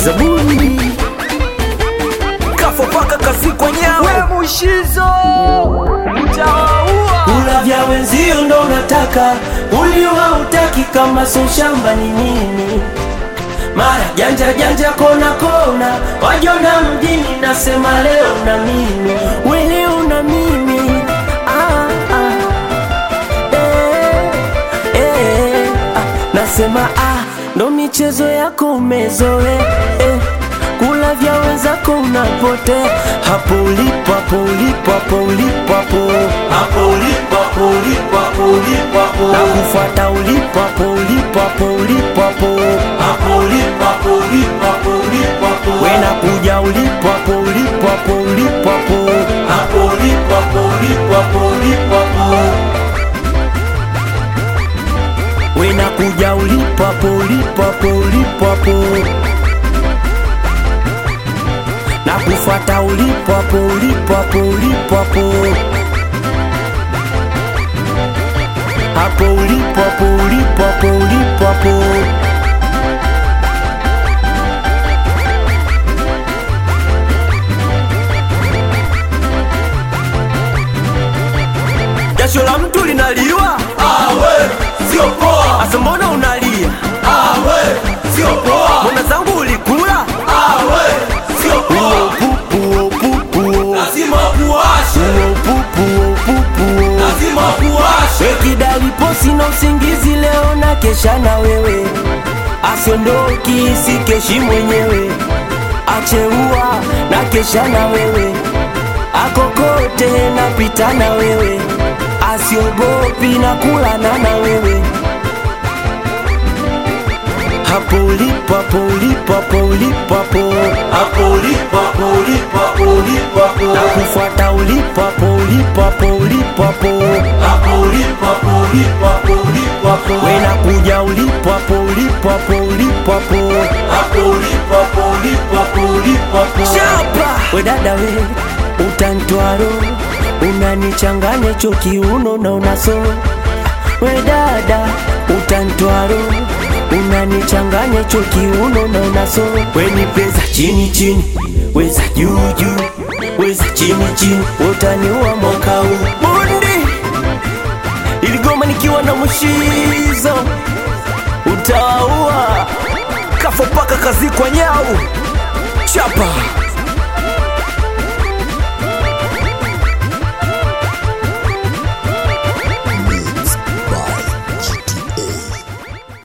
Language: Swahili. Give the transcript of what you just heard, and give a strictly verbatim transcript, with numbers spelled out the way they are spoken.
Zabuni Kafo paka kazi kwa nyao. We Mushizo utawaua. Kula vya wenzio ndo nataka, uliwa utaki kama so shamba ni nini. Mara janja janja kona kona, wajona mjini nasema leo na mimi. We leo na mimi ah, ah. Eh, eh, ah. Nasema ah, ndo michezo yako umezoe eh. Kula vya wenzako unapotea. Hapo ulipo, hapo ulipo, hapo ulipo, hapo hapo ulipo, hapo ulipo, hapo ulipo, hapo na kufuata ulipo, hapo ulipo, hapo ulipo, hapo hapo ulipo, hapo ulipo, hapo ulipo, hapo wewe nakuja ulipo, hapo ulipo, hapo ulipo, hapo hapo ulipo, hapo ulipo, hapo ulipo, hapo wewe nakuja ulipo, hapo ulipo, hapo ulipo, hapo na kufuata ulipo, hapo ulipo, hapo ulipo, hapo hapo ulipo, hapo ulipo, hapo ulipo, hapo Jasho la mtu linaliwa. ah we sio poa. Asa mbona unalia? ah we sio poa. Mbona zangu ulikula? ah we sio poa. Pupu pupu Lazima kuwashe, pupu pupu lazima kuwashe. Kidali posi na usingizi leo na kesha na wewe. Asiondoki sikeshi mwenyewe. Acheua na kesha na wewe. Akokote napita na wewe. Asiogopi na kulana na wewe. Hapo ulipo, hapo ulipo, hapo ulipo, hapo Hapo ulipo, hapo ulipo, hapo ulipo, hapo na kufuata ulipo, hapo ulipo, hapo ulipo, hapo hapo ulipo, hapo ulipo, hapo ulipo, hapo wewe nakuja ulipo, hapo ulipo, hapo ulipo, hapo hapo ulipo, hapo ulipo, hapo ulipo, hapo chapa. We dada we utantwaro, unanichanganya cho kiuno na unaso. We dada utantwaro, unanichanganya cho kiuno na unaso. We ni pesa chini chini, weza juu juu, weza chini chini, utaniua mwaka huu. Bundi iligoma nikiwa na Mushizo, utawaua. Kafo paka kazi kwa nyao. Chapa.